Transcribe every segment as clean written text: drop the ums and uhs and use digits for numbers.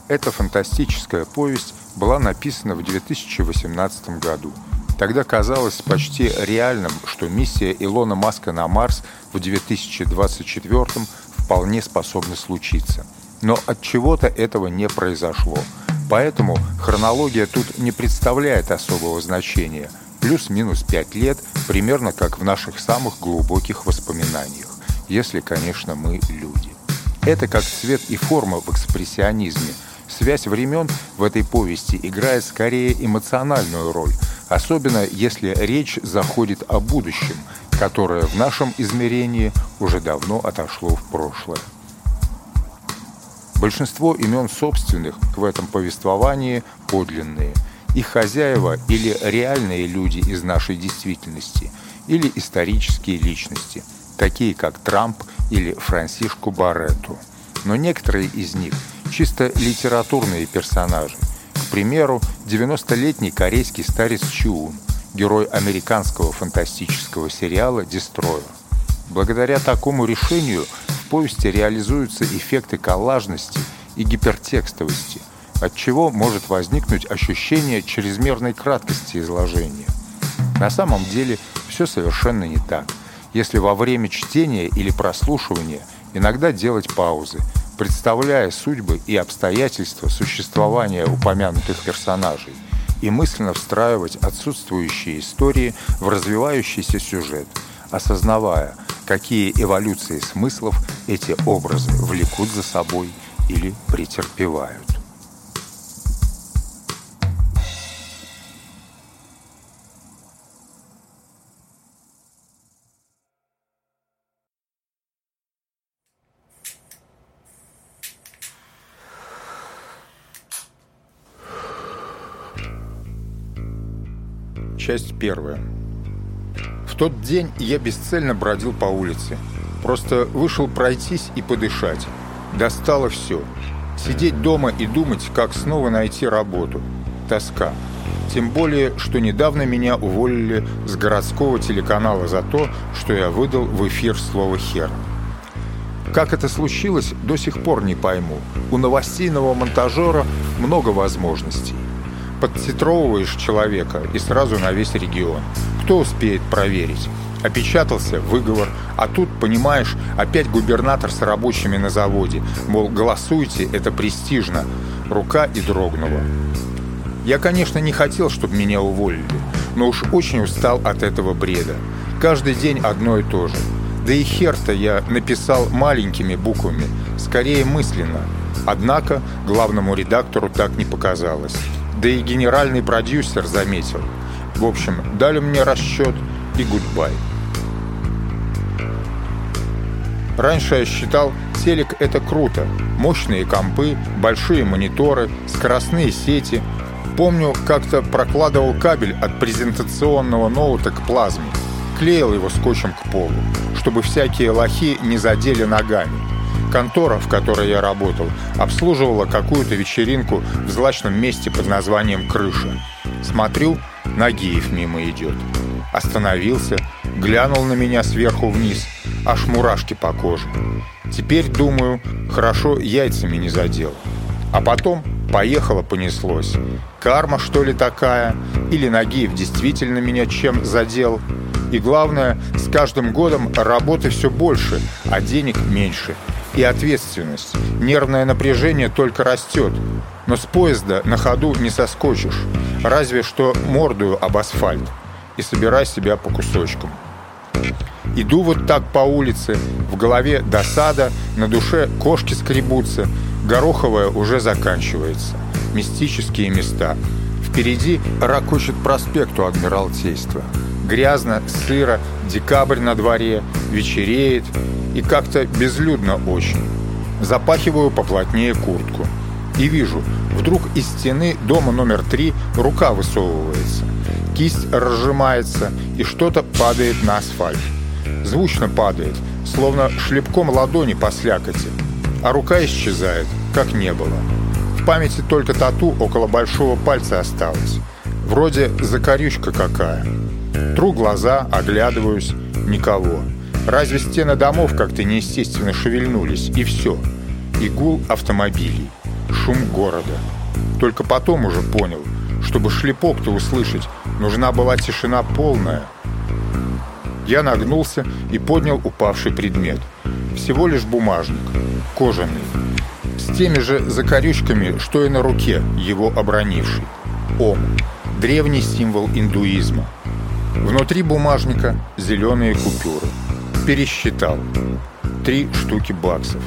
Эта фантастическая повесть была написана в 2018 году. Тогда казалось почти реальным, что миссия Илона Маска на Марс в 2024 вполне способна случиться. Но от чего-то этого не произошло. Поэтому хронология тут не представляет особого значения. Плюс-минус 5 лет, примерно как в наших самых глубоких воспоминаниях. Если, конечно, мы люди. Это как цвет и форма в экспрессионизме. Связь времен в этой повести играет скорее эмоциональную роль, особенно если речь заходит о будущем, которое в нашем измерении уже давно отошло в прошлое. Большинство имен собственных в этом повествовании подлинные. Их хозяева или реальные люди из нашей действительности, или исторические личности, такие как Трамп или Франсишку Баррету. Но некоторые из них чисто литературные персонажи. К примеру, 90-летний корейский старец Чиун, герой американского фантастического сериала «Дестройер». Благодаря такому решению в повести реализуются эффекты коллажности и гипертекстовости, отчего может возникнуть ощущение чрезмерной краткости изложения. На самом деле все совершенно не так. Если во время чтения или прослушивания иногда делать паузы, представляя судьбы и обстоятельства существования упомянутых персонажей, и мысленно встраивать отсутствующие истории в развивающийся сюжет, осознавая, какие эволюции смыслов эти образы влекут за собой или претерпевают. Часть 1. В тот день я бесцельно бродил по улице. Просто вышел пройтись и подышать. Достало все. Сидеть дома и думать, как снова найти работу. Тоска. Тем более, что недавно меня уволили с городского телеканала за то, что я выдал в эфир слово «хер». Как это случилось, до сих пор не пойму. У новостейного монтажера много возможностей. Подтитровываешь человека и сразу на весь регион. Кто успеет проверить? Опечатался выговор, а тут, понимаешь, опять губернатор с рабочими на заводе. Мол, голосуйте, это престижно. Рука и дрогнула. Я, конечно, не хотел, чтобы меня уволили, но уж очень устал от этого бреда. Каждый день одно и то же. Да и хер-то я написал маленькими буквами, скорее мысленно. Однако главному редактору так не показалось. Да и генеральный продюсер заметил. В общем, дали мне расчет и гудбай. Раньше я считал, телек — это круто. Мощные компы, большие мониторы, скоростные сети. Помню, как-то прокладывал кабель от презентационного ноута к плазме. Клеил его скотчем к полу, чтобы всякие лохи не задели ногами. Контора, в которой я работал, обслуживала какую-то вечеринку в злачном месте под названием «Крыша». Смотрю, Нагиев мимо идет. Остановился, глянул на меня сверху вниз, аж мурашки по коже. Теперь, думаю, хорошо яйцами не задел. А потом поехало-понеслось. Карма, что ли, такая? Или Нагиев действительно меня чем задел? И главное, с каждым годом работы все больше, а денег меньше. И ответственность. Нервное напряжение только растет. Но с поезда на ходу не соскочишь. Разве что мордою об асфальт. И собирай себя по кусочкам. Иду вот так по улице. В голове досада, на душе кошки скребутся. Гороховая уже заканчивается. Мистические места. Впереди ракочет проспект у Адмиралтейства. Грязно, сыро, декабрь на дворе, вечереет и как-то безлюдно очень. Запахиваю поплотнее куртку. И вижу, вдруг из стены дома номер 3 рука высовывается. Кисть разжимается, и что-то падает на асфальт. Звучно падает, словно шлепком ладони по слякоти. А рука исчезает, как не было. В памяти только тату около большого пальца осталось. Вроде закорючка какая. Тру глаза, оглядываюсь. Никого. Разве стены домов как-то неестественно шевельнулись, и все. И гул автомобилей. шум города. Только потом уже понял, чтобы шлепок-то услышать, нужна была тишина полная. Я нагнулся и поднял упавший предмет. Всего лишь бумажник, кожаный, с теми же закорючками, что и на руке его обронивший. Ом, древний символ индуизма. Внутри бумажника зеленые купюры. Пересчитал. 3 штуки баксов.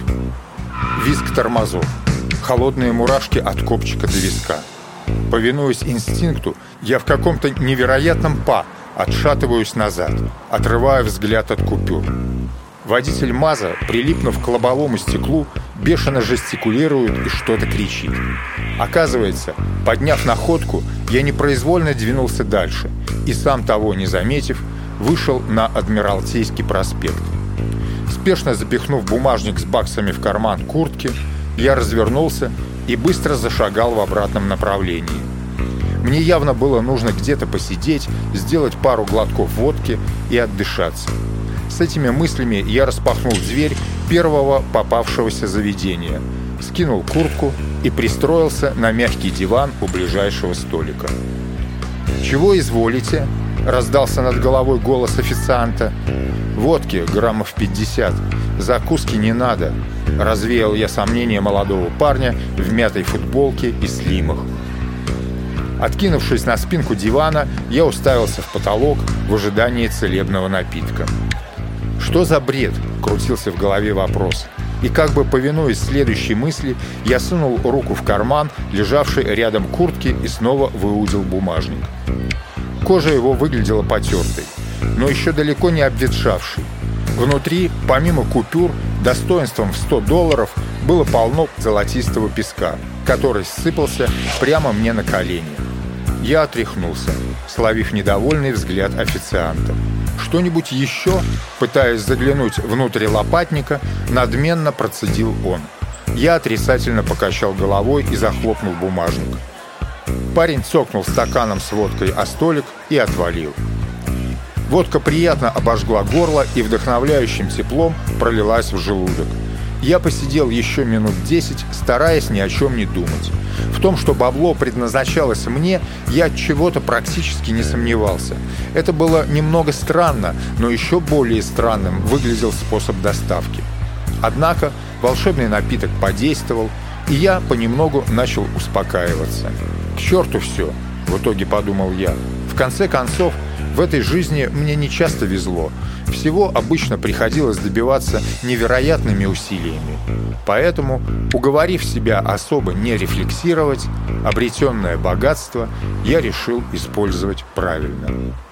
Визг тормозов. Холодные мурашки от копчика до виска. Повинуясь инстинкту, я в каком-то невероятном отшатываюсь назад, отрывая взгляд от купюр. Водитель МАЗа, прилипнув к лобовому стеклу, бешено жестикулирует и что-то кричит. Оказывается, подняв находку, я непроизвольно двинулся дальше и, сам того не заметив, вышел на Адмиралтейский проспект. Спешно запихнув бумажник с баксами в карман куртки, я развернулся и быстро зашагал в обратном направлении. Мне явно было нужно где-то посидеть, сделать пару глотков водки и отдышаться. С этими мыслями я распахнул дверь первого попавшегося заведения, скинул куртку и пристроился на мягкий диван у ближайшего столика. «Чего изволите?» — раздался над головой голос официанта. «Водки граммов 50, закуски не надо», — развеял я сомнения молодого парня в мятой футболке и слимах. Откинувшись на спинку дивана, я уставился в потолок в ожидании целебного напитка. «Что за бред?» — крутился в голове вопрос. И как бы повинуясь следующей мысли, я сунул руку в карман, лежавший рядом куртки, и снова выудил бумажник. Кожа его выглядела потертой, но еще далеко не обветшавшей. Внутри, помимо купюр, достоинством в $100 было полно золотистого песка, который сыпался прямо мне на колени. Я отряхнулся, словив недовольный взгляд официанта. «Что-нибудь еще?» Пытаясь заглянуть внутрь лопатника, надменно процедил он. Я отрицательно покачал головой и захлопнул бумажник. Парень цокнул стаканом с водкой о столик и отвалил. Водка приятно обожгла горло и вдохновляющим теплом пролилась в желудок. Я посидел еще минут 10, стараясь ни о чем не думать. В том, что бабло предназначалось мне, я от чего-то практически не сомневался. Это было немного странно, но еще более странным выглядел способ доставки. Однако волшебный напиток подействовал, и я понемногу начал успокаиваться. «К черту все!» — в итоге подумал я. В конце концов, в этой жизни мне не часто везло. Всего обычно приходилось добиваться невероятными усилиями. Поэтому, уговорив себя особо не рефлексировать, обретенное богатство я решил использовать правильно.